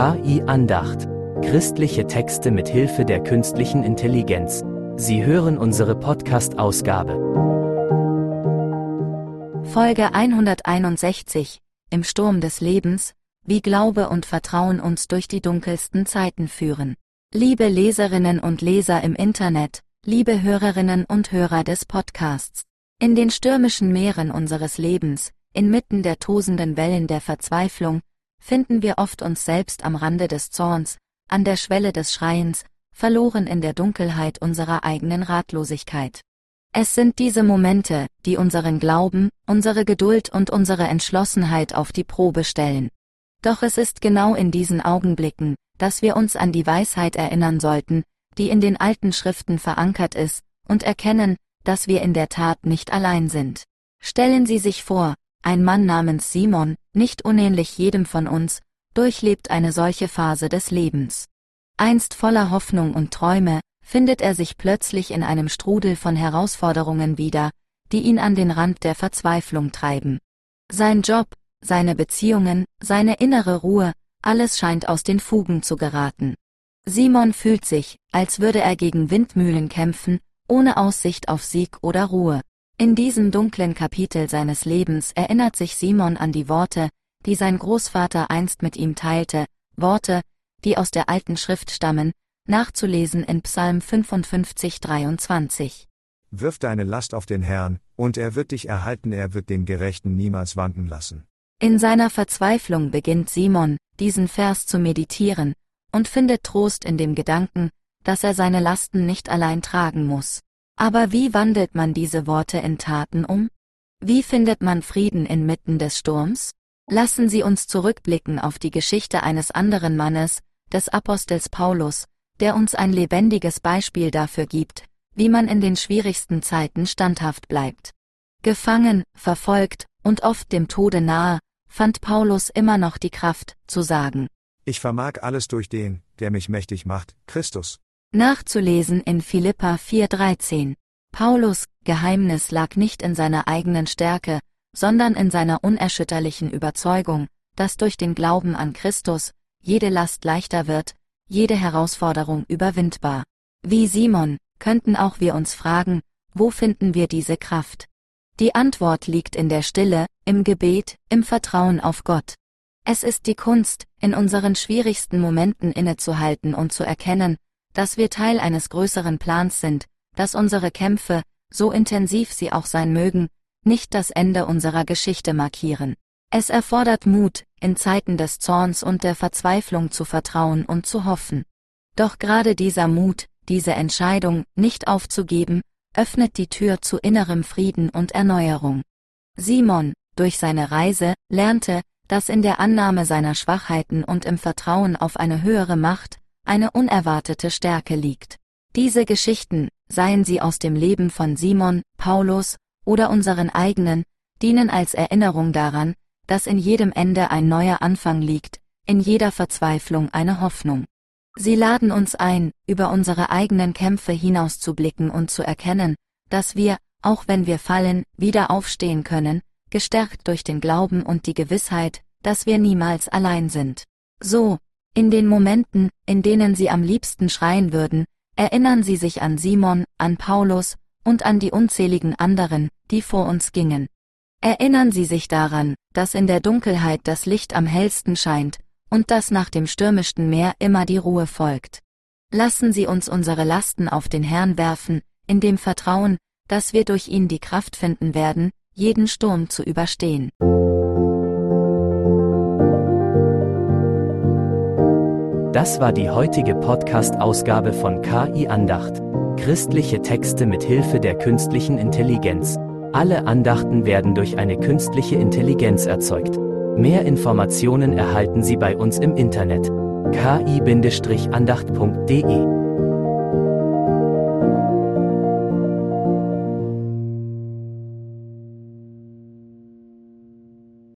KI Andacht. Christliche Texte mit Hilfe der künstlichen Intelligenz. Sie hören unsere Podcast-Ausgabe. Folge 161. Im Sturm des Lebens, wie Glaube und Vertrauen uns durch die dunkelsten Zeiten führen. Liebe Leserinnen und Leser im Internet, liebe Hörerinnen und Hörer des Podcasts. In den stürmischen Meeren unseres Lebens, inmitten der tosenden Wellen der Verzweiflung, finden wir oft uns selbst am Rande des Zorns, an der Schwelle des Schreiens, verloren in der Dunkelheit unserer eigenen Ratlosigkeit. Es sind diese Momente, die unseren Glauben, unsere Geduld und unsere Entschlossenheit auf die Probe stellen. Doch es ist genau in diesen Augenblicken, dass wir uns an die Weisheit erinnern sollten, die in den alten Schriften verankert ist, und erkennen, dass wir in der Tat nicht allein sind. Stellen Sie sich vor, ein Mann namens Simon, nicht unähnlich jedem von uns, durchlebt eine solche Phase des Lebens. Einst voller Hoffnung und Träume, findet er sich plötzlich in einem Strudel von Herausforderungen wieder, die ihn an den Rand der Verzweiflung treiben. Sein Job, seine Beziehungen, seine innere Ruhe, alles scheint aus den Fugen zu geraten. Simon fühlt sich, als würde er gegen Windmühlen kämpfen, ohne Aussicht auf Sieg oder Ruhe. In diesem dunklen Kapitel seines Lebens erinnert sich Simon an die Worte, die sein Großvater einst mit ihm teilte, Worte, die aus der alten Schrift stammen, nachzulesen in Psalm 55, 23. Wirf deine Last auf den Herrn, und er wird dich erhalten, er wird den Gerechten niemals wanken lassen. In seiner Verzweiflung beginnt Simon, diesen Vers zu meditieren, und findet Trost in dem Gedanken, dass er seine Lasten nicht allein tragen muss. Aber wie wandelt man diese Worte in Taten um? Wie findet man Frieden inmitten des Sturms? Lassen Sie uns zurückblicken auf die Geschichte eines anderen Mannes, des Apostels Paulus, der uns ein lebendiges Beispiel dafür gibt, wie man in den schwierigsten Zeiten standhaft bleibt. Gefangen, verfolgt und oft dem Tode nahe, fand Paulus immer noch die Kraft, zu sagen: Ich vermag alles durch den, der mich mächtig macht, Christus. Nachzulesen in Philipper 4,13. Paulus' Geheimnis lag nicht in seiner eigenen Stärke, sondern in seiner unerschütterlichen Überzeugung, dass durch den Glauben an Christus jede Last leichter wird, jede Herausforderung überwindbar. Wie Simon, könnten auch wir uns fragen, wo finden wir diese Kraft? Die Antwort liegt in der Stille, im Gebet, im Vertrauen auf Gott. Es ist die Kunst, in unseren schwierigsten Momenten innezuhalten und zu erkennen, dass wir Teil eines größeren Plans sind, dass unsere Kämpfe, so intensiv sie auch sein mögen, nicht das Ende unserer Geschichte markieren. Es erfordert Mut, in Zeiten des Zorns und der Verzweiflung zu vertrauen und zu hoffen. Doch gerade dieser Mut, diese Entscheidung, nicht aufzugeben, öffnet die Tür zu innerem Frieden und Erneuerung. Simon, durch seine Reise, lernte, dass in der Annahme seiner Schwachheiten und im Vertrauen auf eine höhere Macht, eine unerwartete Stärke liegt. Diese Geschichten, seien sie aus dem Leben von Simon, Paulus oder unseren eigenen, dienen als Erinnerung daran, dass in jedem Ende ein neuer Anfang liegt, in jeder Verzweiflung eine Hoffnung. Sie laden uns ein, über unsere eigenen Kämpfe hinauszublicken und zu erkennen, dass wir, auch wenn wir fallen, wieder aufstehen können, gestärkt durch den Glauben und die Gewissheit, dass wir niemals allein sind. So, in den Momenten, in denen Sie am liebsten schreien würden, erinnern Sie sich an Simon, an Paulus und an die unzähligen anderen, die vor uns gingen. Erinnern Sie sich daran, dass in der Dunkelheit das Licht am hellsten scheint und dass nach dem stürmischsten Meer immer die Ruhe folgt. Lassen Sie uns unsere Lasten auf den Herrn werfen, in dem Vertrauen, dass wir durch ihn die Kraft finden werden, jeden Sturm zu überstehen. Das war die heutige Podcast-Ausgabe von KI Andacht. Christliche Texte mit Hilfe der künstlichen Intelligenz. Alle Andachten werden durch eine künstliche Intelligenz erzeugt. Mehr Informationen erhalten Sie bei uns im Internet: ki-andacht.de